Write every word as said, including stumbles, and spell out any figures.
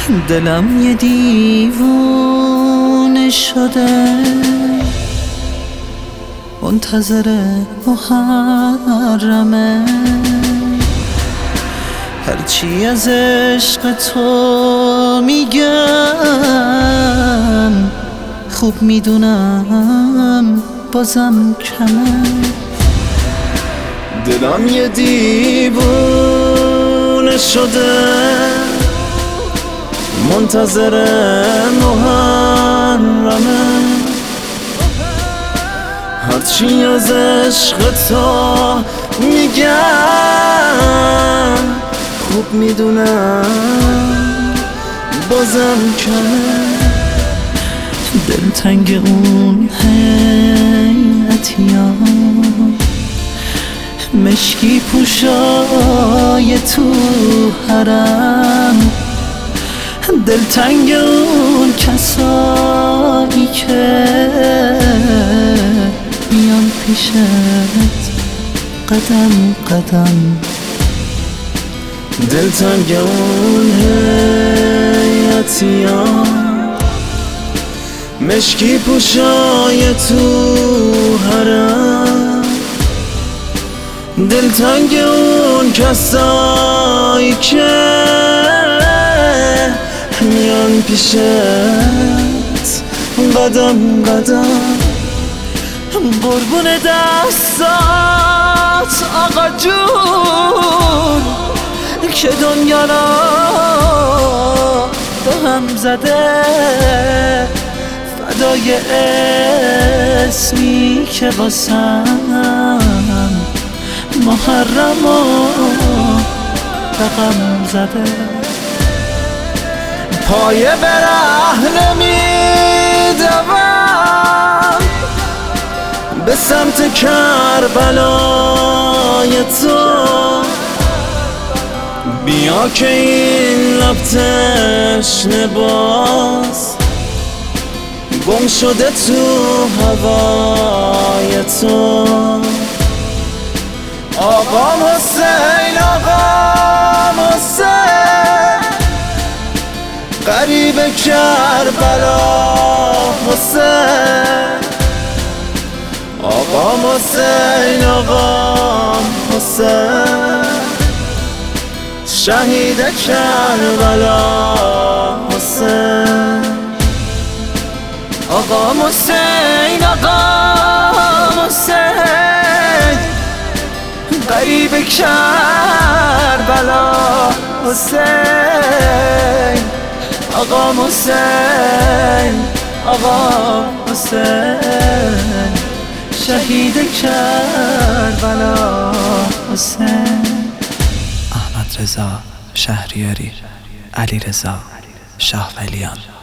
دلم یه دیوونه شده، منتظر محرمه. هرچی از عشق تو میگم خوب میدونم بازم کمه. دلم یه دیوونه شده، منتظر محرمه. هرچی از عشق تو میگم خوب میدونم بازم کمه. دلتنگ اون هیئتیام، مشکی پوشای تو حرم. دلتنگ اون کسایی که میان پیشت قدم قدم. دلتنگ اون هیئتیام، مشکی پوشای تو حرم. دلتنگ اون کسایی که میان پیشت قدم قدم. قربون دستات آقا جون که دنیا را به هم زده، فدای اسمی که واسم محرم و رقم زده. پایه به ره نمیدوم به سمت کربلای تو. بیا که این لب تشنه باز گم شده تو هوای تو. آقا حسین آقا حسین غریب کربلا حسین. آقا حسین آقا حسین شهید کربلا حسین. آقا حسین آقا حسین غریب کربلا حسین. آقا حسین آقا حسین شهید کربلا حسین. احمد رضا شهریاری، علی رضا شاه ولیان.